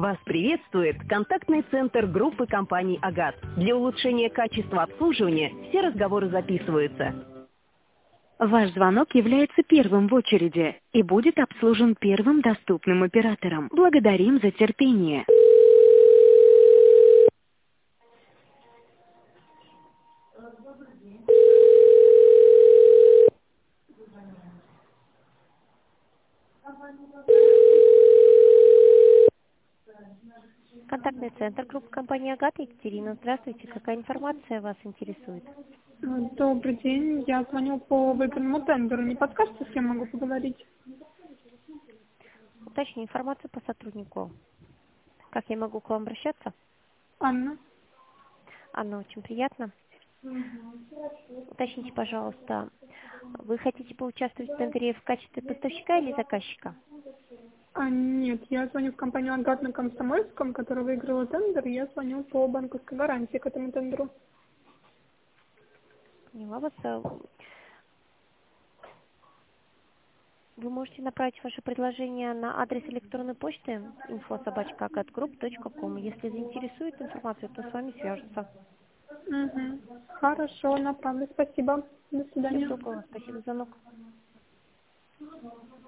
Вас приветствует контактный центр группы компаний «Агат». Для улучшения качества обслуживания все разговоры записываются. Ваш звонок является первым в очереди и будет обслужен первым доступным оператором. Благодарим за терпение. Контактный центр группы компании «Агат». Екатерина, здравствуйте. Какая информация вас интересует? Добрый день. Я звоню по выбранному тендеру. Не подскажете, с кем могу поговорить? Уточни информацию по сотруднику. Как я могу к вам обращаться? Анна. Анна, очень приятно. Уточните, пожалуйста, вы хотите поучаствовать в тендере в качестве поставщика или заказчика? Нет, я звоню в компанию «Агат» на Комсомольском, которая выиграла тендер. Я звоню по банковской гарантии к этому тендеру. Поняла вас. Вы можете направить ваше предложение на адрес электронной почты info@agatgroup.com. Если заинтересует информацию, то с вами свяжутся. Хорошо, направлю. Спасибо. До свидания. Всего доброго. Спасибо за звонок.